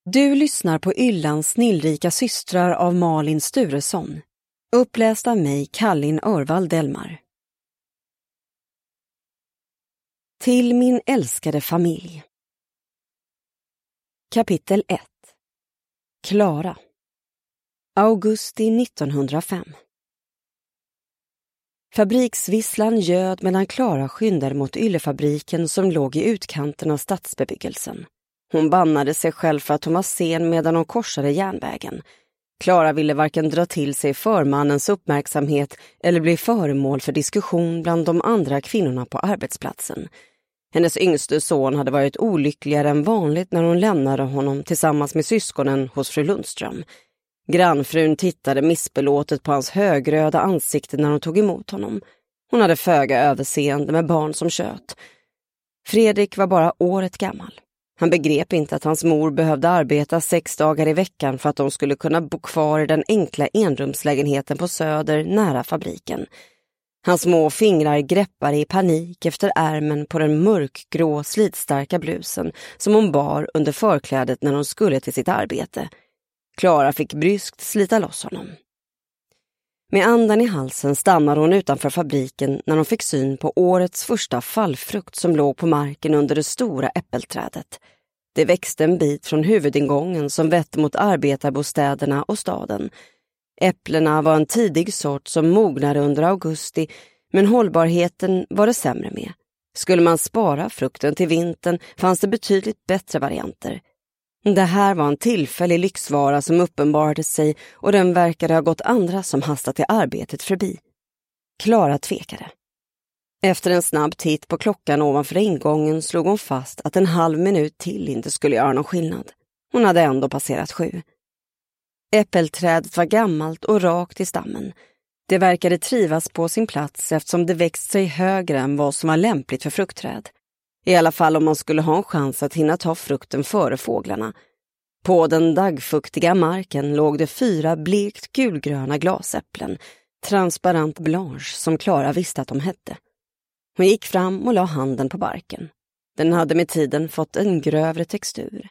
Du lyssnar på Yllans snillrika systrar av Malin Sturesson. Uppläst av mig, Kallin Örvald Delmar. Till min älskade familj. Kapitel 1. Klara. Augusti 1905. Fabriksvisslan ljöd medan Klara skyndade mot yllefabriken som låg i utkanten av stadsbebyggelsen. Hon bannade sig själv för att hon var sen medan hon korsade järnvägen. Klara ville varken dra till sig förmannens uppmärksamhet eller bli föremål för diskussion bland de andra kvinnorna på arbetsplatsen. Hennes yngste son hade varit olyckligare än vanligt när hon lämnade honom tillsammans med syskonen hos fru Lundström. Grannfrun tittade missbelåtet på hans högröda ansikte när hon tog emot honom. Hon hade föga överseende med barn som kött. Fredrik var bara året gammal. Han begrep inte att hans mor behövde arbeta 6 dagar i veckan för att de skulle kunna bo kvar i den enkla enrumslägenheten på Söder nära fabriken. Hans små fingrar greppade i panik efter ärmen på den mörkgrå slitstarka blusen som hon bar under förklädet när hon skulle till sitt arbete. Klara fick bryskt slita loss honom. Med andan i halsen stannade hon utanför fabriken när hon fick syn på årets första fallfrukt som låg på marken under det stora äppelträdet. Det växte en bit från huvudingången som vette mot arbetarbostäderna och staden. Äpplena var en tidig sort som mognade under augusti, men hållbarheten var det sämre med. Skulle man spara frukten till vintern fanns det betydligt bättre varianter. Det här var en tillfällig lyxvara som uppenbarade sig och den verkade ha gått andra som hastat till arbetet förbi. Klara tvekade. Efter en snabb titt på klockan ovanför ingången slog hon fast att en halv minut till inte skulle göra någon skillnad. Hon hade ändå passerat 7. Äppelträdet var gammalt och rakt i stammen. Det verkade trivas på sin plats eftersom det växt sig högre än vad som var lämpligt för fruktträd. I alla fall om man skulle ha en chans att hinna ta frukten före fåglarna. På den dagfuktiga marken låg det 4 blekt gulgröna glasäpplen, transparent blanche som Klara visste att de hette. Hon gick fram och la handen på barken. Den hade med tiden fått en grövre textur.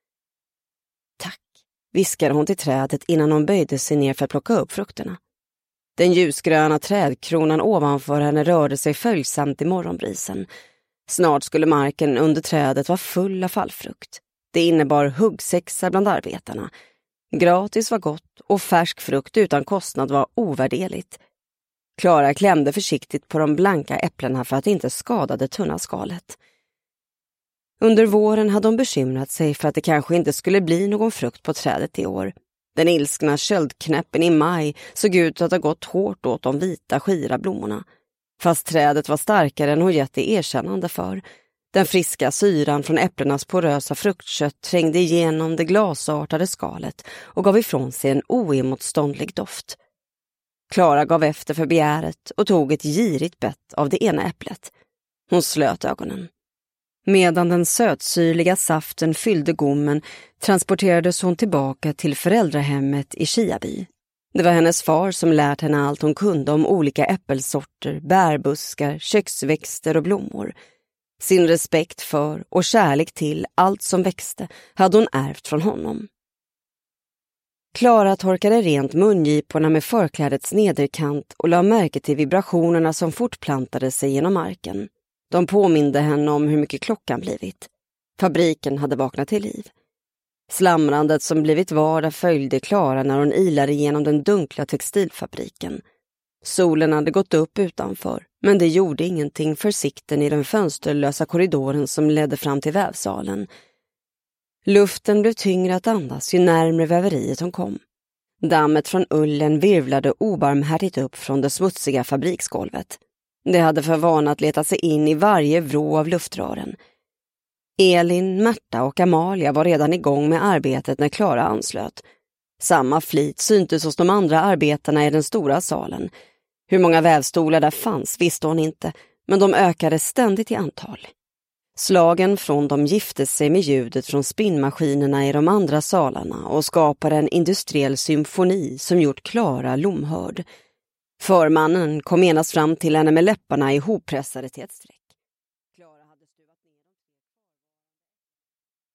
Tack, viskade hon till trädet innan hon böjde sig ner för att plocka upp frukterna. Den ljusgröna trädkronan ovanför henne rörde sig följsamt i morgonbrisen. Snart skulle marken under trädet vara full av fallfrukt. Det innebar huggsexa bland arbetarna. Gratis var gott och färsk frukt utan kostnad var ovärderligt. Klara klämde försiktigt på de blanka äpplena för att inte skada det tunna skalet. Under våren hade hon bekymrat sig för att det kanske inte skulle bli någon frukt på trädet i år. Den ilskna köldknäppen i maj såg ut att ha gått hårt åt de vita skira blommorna. Fast trädet var starkare än hon gett det erkännande för. Den friska syran från äpplenas porösa fruktkött trängde igenom det glasartade skalet och gav ifrån sig en oemotståndlig doft. Klara gav efter för begäret och tog ett girigt bett av det ena äpplet. Hon slöt ögonen. Medan den sötsyrliga saften fyllde gommen transporterades hon tillbaka till föräldrahemmet i Kiaby. Det var hennes far som lärt henne allt hon kunde om olika äppelsorter, bärbuskar, köksväxter och blommor. Sin respekt för och kärlek till allt som växte hade hon ärvt från honom. Klara torkade rent mungiporna med förklädets nederkant och la märke till vibrationerna som fortplantade sig genom marken. De påminde henne om hur mycket klockan blivit. Fabriken hade vaknat till liv. Slamrandet som blivit vardag följde Klara när hon ilade genom den dunkla textilfabriken. Solen hade gått upp utanför, men det gjorde ingenting för sikten i den fönsterlösa korridoren som ledde fram till vävsalen. Luften blev tyngre att andas ju närmare väveriet hon kom. Dammet från ullen virvlade obarmhärtigt upp från det smutsiga fabriksgolvet. Det hade för vana att leta sig in i varje vrå av luftrören. Elin, Märta och Amalia var redan igång med arbetet när Klara anslöt. Samma flit syntes hos de andra arbetarna i den stora salen. Hur många vävstolar där fanns visste hon inte, men de ökade ständigt i antal. Slagen från dem gifte sig med ljudet från spinnmaskinerna i de andra salarna och skapade en industriell symfoni som gjort Klara lomhörd. Förmannen kom genast fram till henne med läpparna ihoppressade till ett streck.